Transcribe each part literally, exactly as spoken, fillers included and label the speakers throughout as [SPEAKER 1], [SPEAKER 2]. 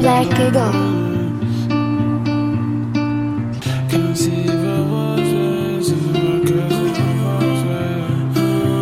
[SPEAKER 1] Let it go.
[SPEAKER 2] Can't see if I was worse, if I could, if I was worse.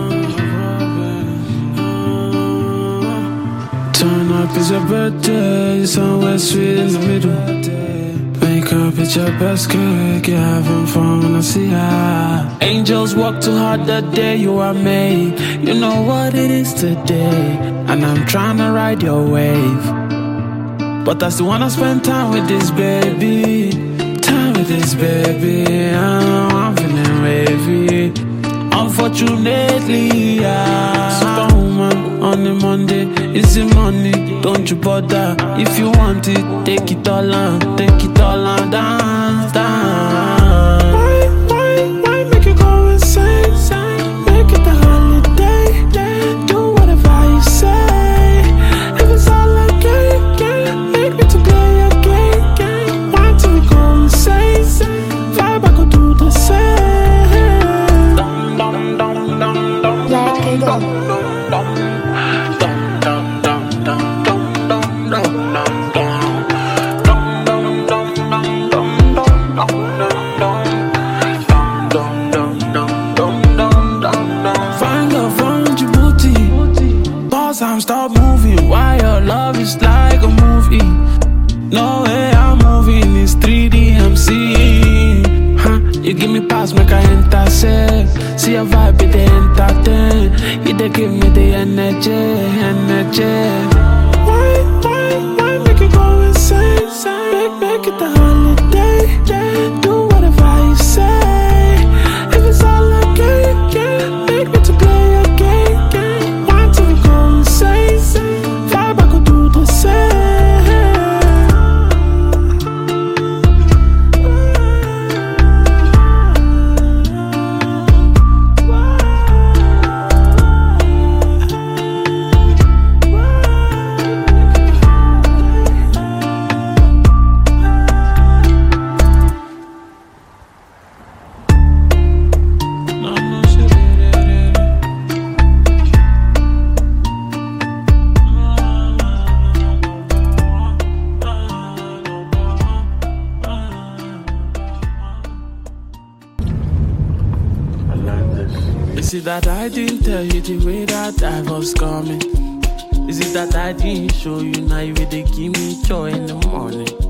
[SPEAKER 2] Turn up, it's your birthday, somewhere sweet in the middle. Wake up, it's your best cake, you're having fun when I see ya. Angels walk too hard that day you are made. You know what it is today, and I'm trying to ride your wave. But I still wanna spend time with this baby. Time with this baby, oh, I'm feeling wavy. Unfortunately, yeah. Superwoman on a Monday, it's the money, don't you bother. If you want it, take it all on, take it all on, dance, dance. Why, why, why make you go insane? Make it a holiday, do whatever you say. If it's all like game, game, make me to play a game, game. Why till we go insane? Vibe, I go do the same.
[SPEAKER 1] Let it go.
[SPEAKER 2] Time stop moving. Why your love is like a movie? No way I'm moving, it's three D I'm seeing. Huh? You give me pass, make I enter say. See a vibe, it they entertain. You they give me the energy, energy. Why, why, why make you go insane? Make, make it a holiday, do whatever you say. If it's all like game, game, make me to play a game, game. Why till we go insane? Vibe, I could do the same. Is it that I didn't tell you the way that I was coming? Is it that I didn't show you now you will they give me joy in the morning?